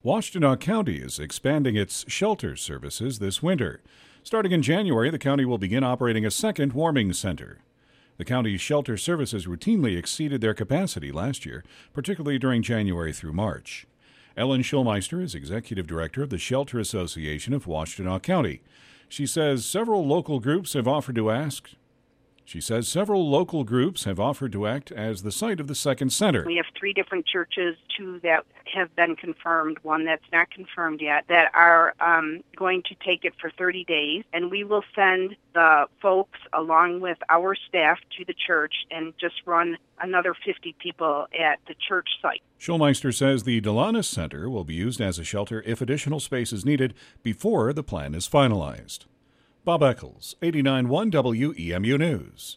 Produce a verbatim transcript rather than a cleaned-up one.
Washtenaw County is expanding its shelter services this winter. Starting in January, the county will begin operating a second warming center. The county's shelter services routinely exceeded their capacity last year, particularly during January through March. Ellen Schulmeister is executive director of the Shelter Association of Washtenaw County. She says several local groups have offered to ask She says several local groups have offered to act as the site of the second center. We have three different churches, two that have been confirmed, one that's not confirmed yet, that are um, going to take it for thirty days. And we will send the folks along with our staff to the church and just run another fifty people at the church site. Schulmeister says the Delanis Center will be used as a shelter if additional space is needed before the plan is finalized. Bob Eccles, eighty-nine point one W E M U News.